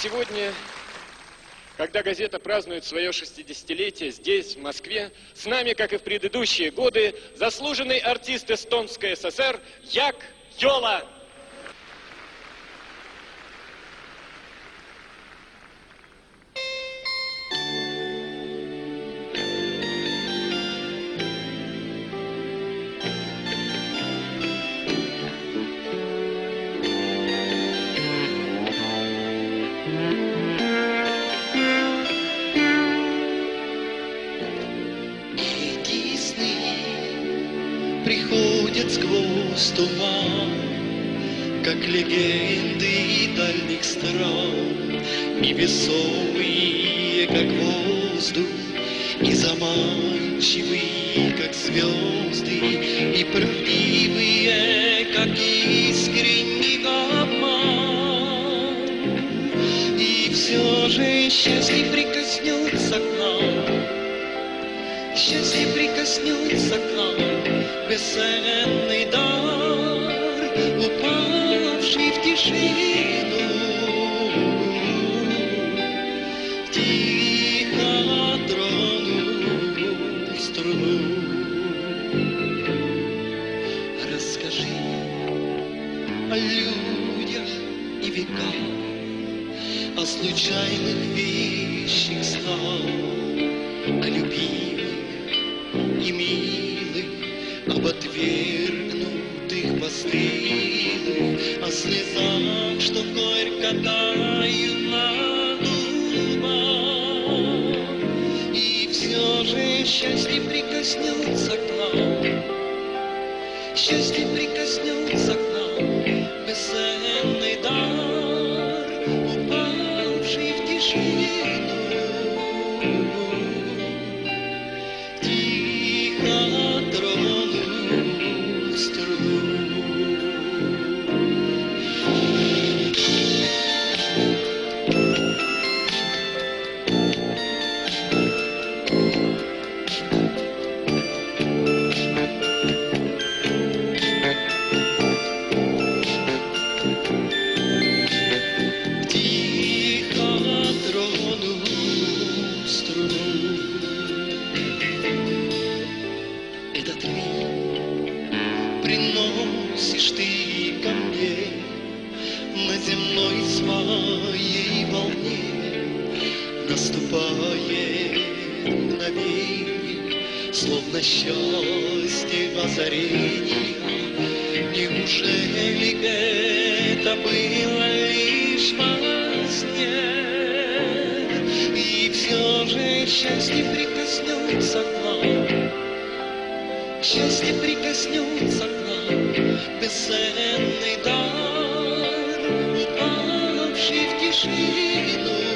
сегодня, когда газета празднует свое 60-летие здесь, в Москве, с нами, как и в предыдущие годы, заслуженный артист Эстонской ССР Як Йола. Приходят сквозь туман, как легенды дальних стран, невесомые, как воздух, и заманчивые, как звезды, и правдивые, как искренний обман. И все же счастье прикоснется к нам, счастье прикоснется к нам, бесценный дар, упавший в тишину, тихо тронул струну. Расскажи о людях и веках, о случайных вещих снах, о любимых и милых, об отвергнутых постылых, о слезах, что горько тают на губах. И все же счастье прикоснется к нам, счастье прикоснется к нам, бесценный дар, упавший в тишину. Этот миг приносишь ты ко мне на земной своей волне. Наступает мгновенье, словно счастье озарения. Неужели это было лишь во сне? И все же счастье прикоснется к нам, счастье прикоснется к нам, бесценный дар, упавший в тишину.